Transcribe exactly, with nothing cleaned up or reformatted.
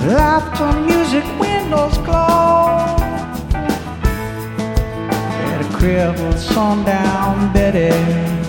Laughter, music, windows closed. At a crib with sundown Betty.